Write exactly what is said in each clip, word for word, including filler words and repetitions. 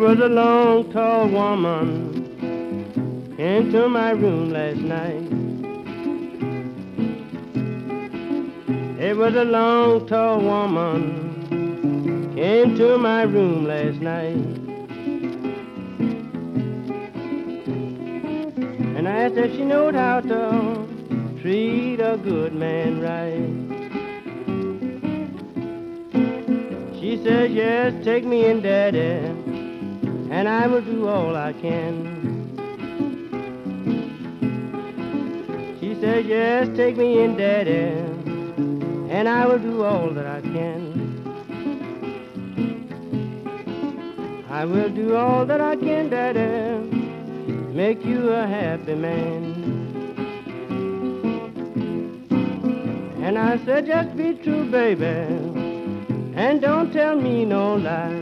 was a long, tall woman came to my room last night. It was a long, tall woman came to my room last night. And I asked if she knowed how to treat a good man right. She said, yes, take me in, Daddy, and I will do all I can. She said, yes, take me in, Daddy, and I will do all that I can. I will do all that I can, Daddy, make you a happy man. And I said, just be true, baby, and don't tell me no lie.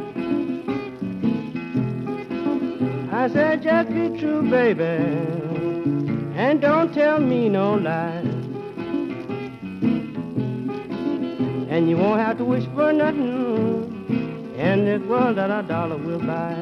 I said, just be true, baby, and don't tell me no lie. And you won't have to wish for nothing in this world that a dollar will buy.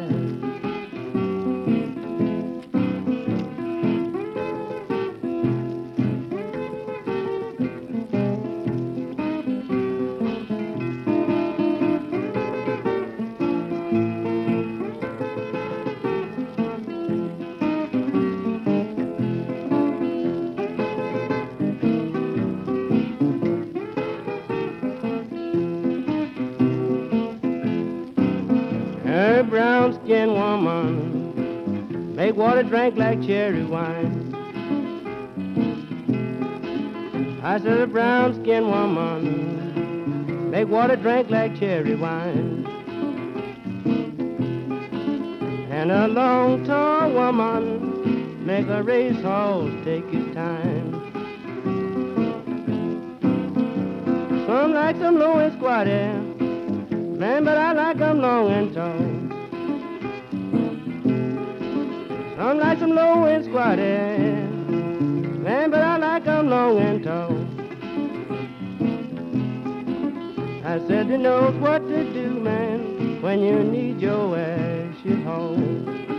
Her brown-skinned woman make water drink like cherry wine. I said a brown-skinned woman make water drink like cherry wine. And a long, tall woman make a racehorse take his time. Some like some low and squatty, man, but I like them long and tall. Some like them low and squatty, man, but I like them long and tall. I said, he knows what to do, man, when you need your ashes hauled.